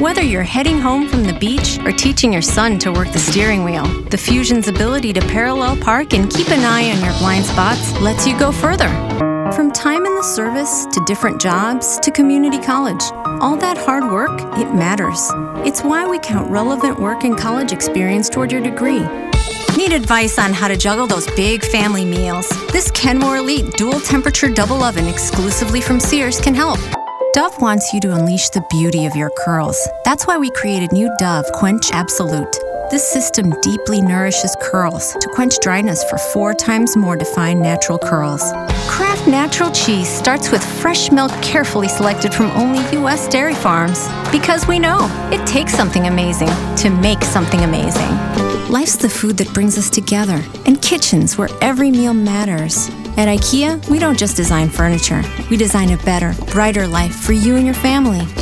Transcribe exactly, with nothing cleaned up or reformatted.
Whether you're heading home from the beach or teaching your son to work the steering wheel, the Fusion's ability to parallel park and keep an eye on your blind spots lets you go further. From time in the service to different jobs to community college, all that hard work, it matters. It's why we count relevant work and college experience toward your degree. Need advice on how to juggle those big family meals? This Kenmore Elite dual temperature double oven exclusively from Sears can help. Dove wants you to unleash the beauty of your curls. That's why we created new Dove Quench Absolute. This system deeply nourishes curls to quench dryness for four times more defined natural curls. Kraft Natural Cheese starts with fresh milk carefully selected from only U S dairy farms. Because we know it takes something amazing to make something amazing. Life's the food that brings us together, and kitchens where every meal matters. At IKEA, we don't just design furniture. We design a better, brighter life for you and your family.